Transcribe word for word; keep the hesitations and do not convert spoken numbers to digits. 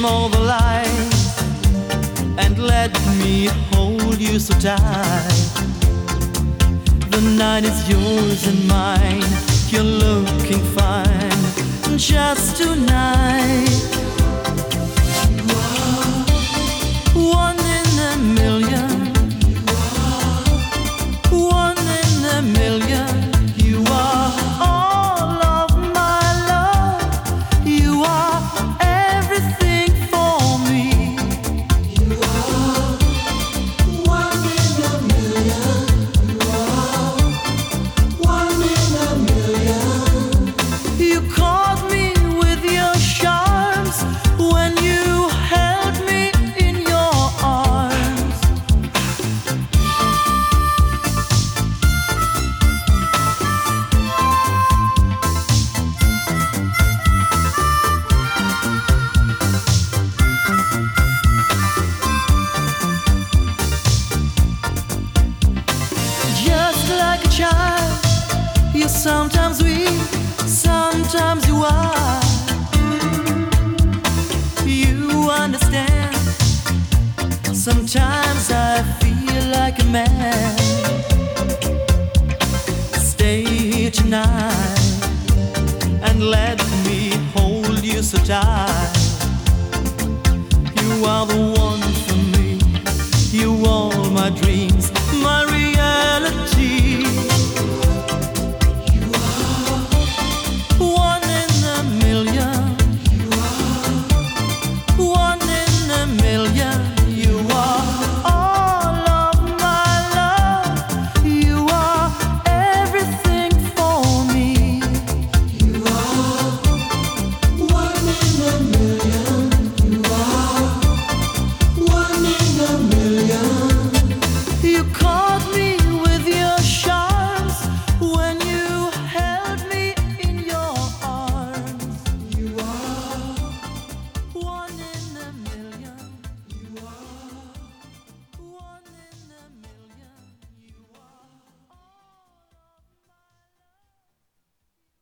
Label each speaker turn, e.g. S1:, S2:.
S1: all the lights and let me hold you so tight. The night is yours and mine. You're looking fine just tonight. One in a million. One in a million. You are all of my love. You are everything for me. You are one in a million. You are one in a million. You caught me with your charms when you held me in your arms. Just like a child, you're sometimes weak, sometimes you are. You understand. Sometimes I feel like a man. Stay here tonight and let me hold you so tight. You are the one for me. You all my dreams.